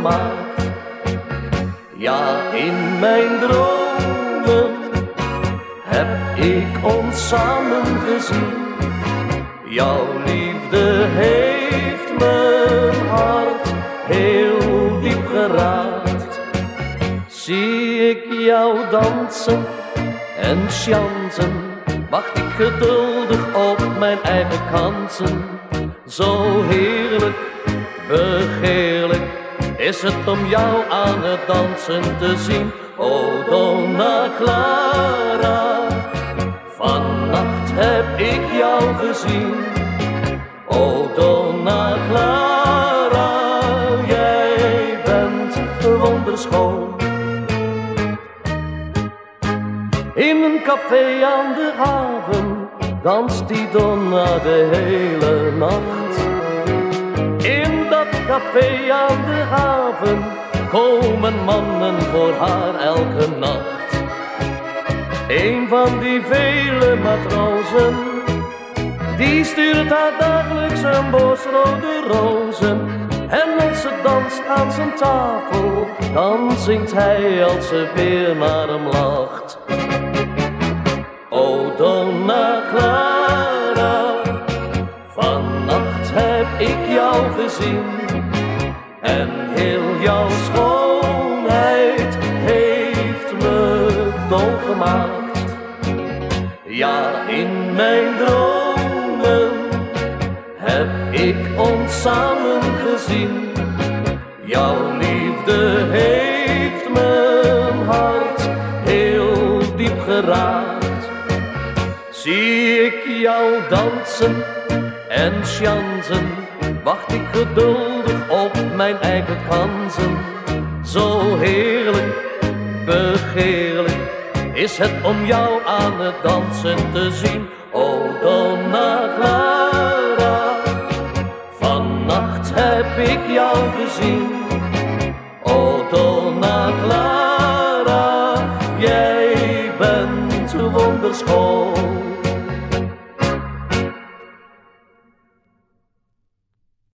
gemaakt. Ja, in mijn dromen heb ik ons samen gezien. Jouw liefde heeft mijn hart heel diep geraakt. Zie ik jou dansen en chansen, wacht ik geduldig op mijn eigen kansen. Zo heerlijk, begeerlijk is het om jou aan het dansen te zien. O Donna Clara, vannacht heb ik jou gezien. O Donna Clara, jij bent wonderschoon. In een café aan de haven danst die Donna de hele nacht. In dat café aan de haven komen mannen voor haar elke nacht. Een van die vele matrozen, die stuurt haar dagelijks een bos rode rozen. En als ze danst aan zijn tafel, dan zingt hij als ze weer naar hem lacht. O Donna Clara, vannacht heb ik jou gezien. En heel jouw schoonheid heeft me dol gemaakt. Ja, in mijn dromen heb ik ons samen gezien. Jouw liefde heeft mijn hart heel diep geraakt. Zie ik jou dansen en chansen, wacht ik geduldig op mijn eigen kansen. Zo heerlijk, begeerlijk is het om jou aan het dansen te zien. O Donna Clara, vannacht heb ik jou gezien. O Donna Clara, jij bent wonderschoon.